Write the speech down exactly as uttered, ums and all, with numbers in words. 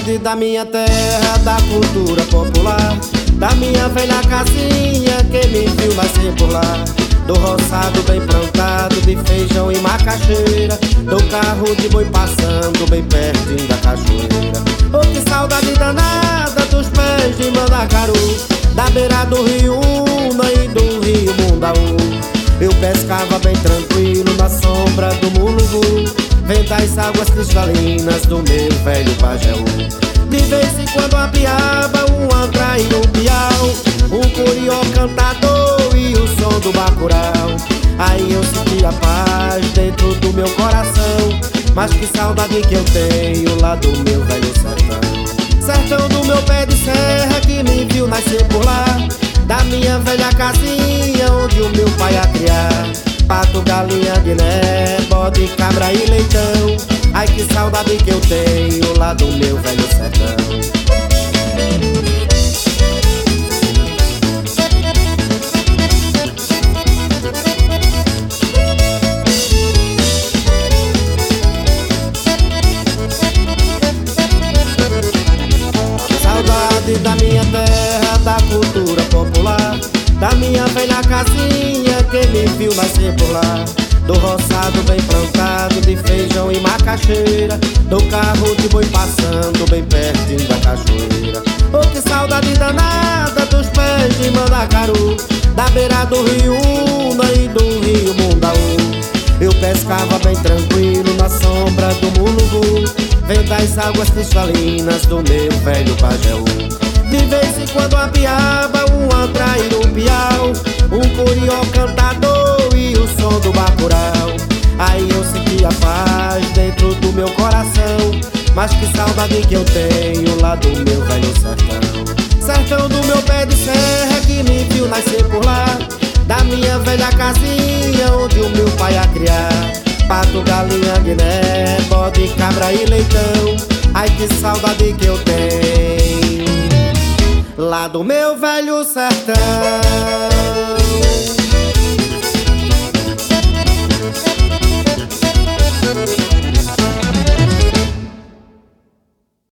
Saudade da minha terra, da cultura popular, da minha velha casinha que me viu nascer por lá. Do roçado bem plantado de feijão e macaxeira, do carro de boi passando bem pertinho da cachoeira. Oh, que saudade danada dos pés de Mandacaru, da beira do rio Una e do rio Mundaú. Eu pescava bem tranquilo na sombra do mulungu, vendo as águas cristalinas do meu velho Pajeú. De vez em quando apiava um antra e um piau, um curió cantador e o som do bacurau. Aí eu sentia paz dentro do meu coração, mas que saudade que eu tenho lá do meu velho sertão. Sertão do meu pé de serra que me viu nascer por lá, da minha velha casinha onde o meu pai a criar. Pato, galinha, guiné, bode, cabra e leitão. Ai, que saudade que eu tenho lá do meu velho sertão. Saudade da minha terra, da cultura popular, da minha velha casinha que me viu nascer por lá. Do roçado bem plantado de feijão e macaxeira, do carro de boi passando bem pertinho da cachoeira. Oh, que saudade danada dos pés de Mandacaru, da beira do rio Una e do rio Mundaú. Eu pescava bem tranquilo na sombra do mulungu, vendo as águas cristalinas do meu velho Pajeú. De vez em quando apiava um antra e um piau, um curió cantador e o som do bacurau. Aí eu sentia paz dentro do meu coração, mas que saudade que eu tenho lá do meu velho sertão. Sertão do meu pé de serra que me viu nascer por lá, da minha velha casinha onde o meu pai a criar. Pato, galinha, guiné, bode, cabra e leitão. Ai, que saudade que eu tenho lá do meu velho sertão.